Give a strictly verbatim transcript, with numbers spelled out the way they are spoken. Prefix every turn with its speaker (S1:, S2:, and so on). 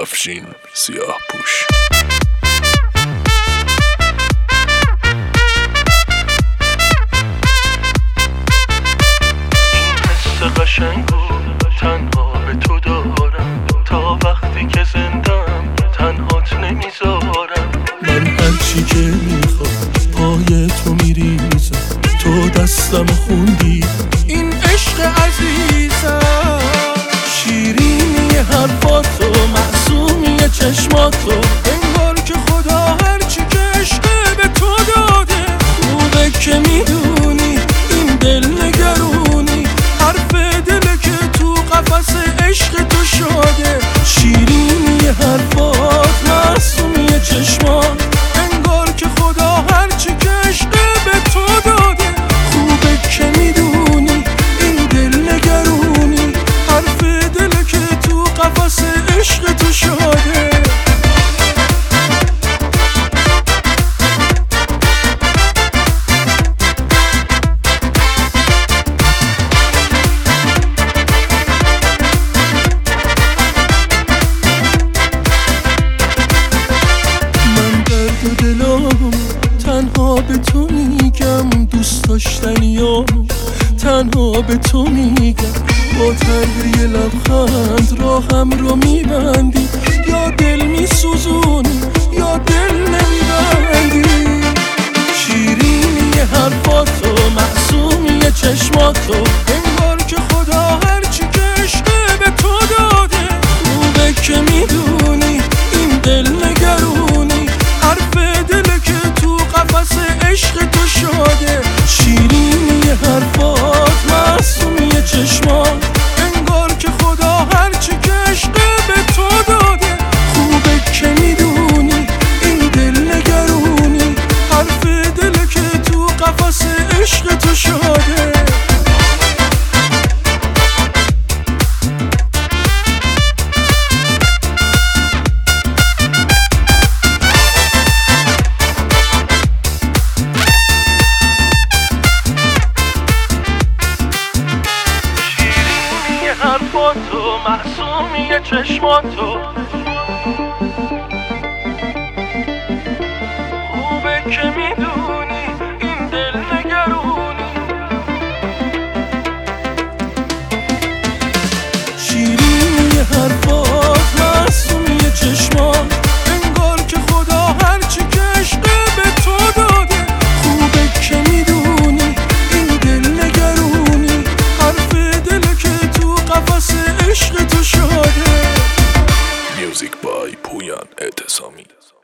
S1: افشین سیاه پوش.
S2: قشنگو تنها به تو دارم، تا وقتی که زندم تنهات نمیذارم.
S3: من هرچی که میخوام پای تو میریزم، تو دستم خوندی این عشق عزیزم. شیرینی حرفاتو، معصومی چشماتو، انگار که خدا هرچی که عشق به تو داده. خوبه که میدونی این دل نگرونی، حرف دل که تو قفس عشق تو شده. شیرینی حرفات، معصومی چشمات، انگار که خدا هرچی که عشق به تو داده. خوبه که میدونی این دل نگرونی، حرف دل که تو قفس عشق تو شده. تنها به تو میگم، دوست داشتنیام تنها به تو میگم. با تنگ یه لبخند راهم رو میبندی، یا دل میسوزونی یا دل نمیبندی. شیرینی حرفاتو، معصومی چشماتو، انگار که خدا هرچی که عشق به تو داده. خوبه که میدونی این دل نگرونی، حرف دل که تو قفس عشق تو شده. شیرینی حرفات، معصومی چشمات، انگار که خدا هرچی که عشق به تو داده. خوبه که میدونی این دل نگرونی، حرف دل که تو قفس عشق تو شده.
S2: حرفاتو، معصومی چشماتو، خوبه که میدونی این دل نگرونی.
S3: شیرینی حرفات، معصومی چشمات، انگار که خدا هرچی که عشق به تو داده. خوبه که میدونی این دل نگرونی، حرف دل که تو قفس عشق تو شده.
S1: میوزیک بای پویان اعتصامی.